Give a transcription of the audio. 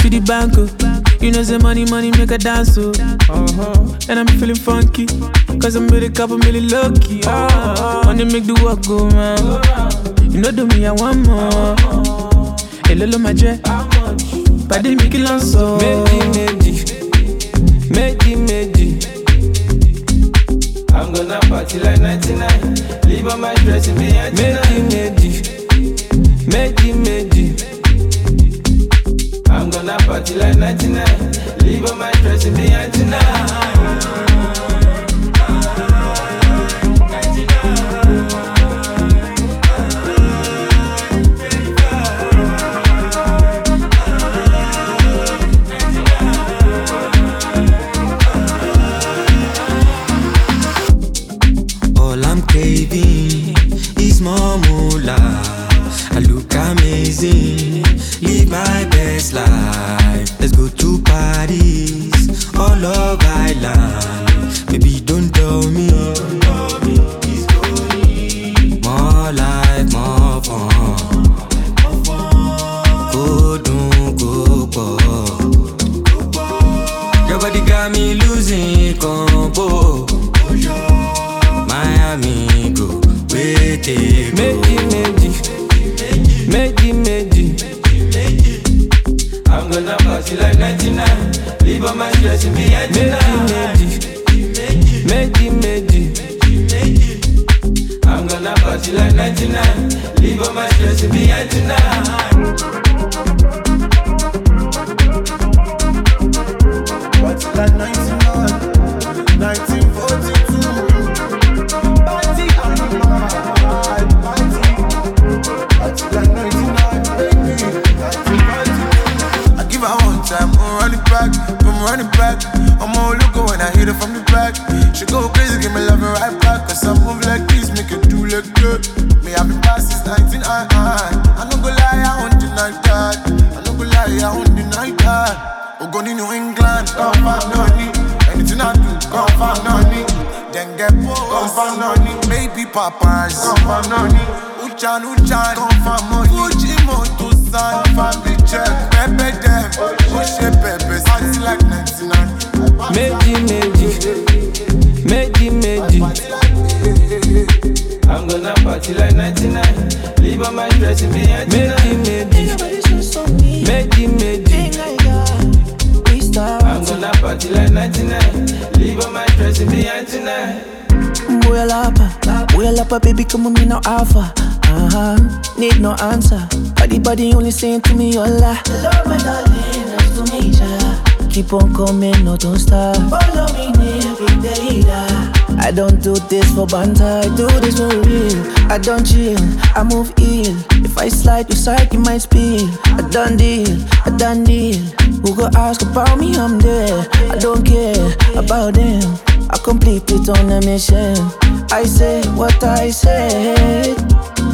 to the bank, oh. You know, say money make a dance, oh. And I'm feeling funky, cause I'm with a couple million lucky. Money make the work go round. You know, do me, I want more. Hey, lolo, my jet. Paddy, make it long, so. Meji. I'm gonna party like 99. Leave all my dress in me and Meji. I'm gonna party like 99. Leave all my dress in me and All I'm craving is more moolah. I look amazing, live my best life. Let's go to Paris or Love Island. Baby, don't tell me. More life, more fun. Go don't go for. Your body got me losing combo. Miami go, wait it go. Meji. I'm gonna party like 99. Leave all my stress in me and Meji. I'm gonna party like 99. Leave all my stress in me and Party like 99, 1942. Party on my party. Party like 99, baby. 1942. I give her one time, I'm running back. I'm all looking when I hit her from the back. She go crazy, give me love right back. Cause I move like this, make it do like that. Me have been past since 1999. I no go lie, I won't deny that. I won't deny that. We go to New England, come find money. Anything I do, come find money. Then get poor, come find money. Baby papas, come find money. Uchan, come find money. Fuji moto san, find the check. Pepe them, push it pepe. Party like 99. Meji. I'm gonna party like 99. Leave all my dress in me and Meji. I'm gonna party like 99. Leave all my dress in me and Boy, lapa, baby, come with me now, alpha. Need no answer. Body only saying to me, hola. Love my darling, nice to meet ya. Keep on coming, no, don't stop. Follow me near, big data. I don't do this for banter, I do this for real. I don't chill, I move ill. If I slide, you side, you might spill. I done deal. Who go ask about me, I'm there. I don't care about them. I complete it on a mission. I say what I said.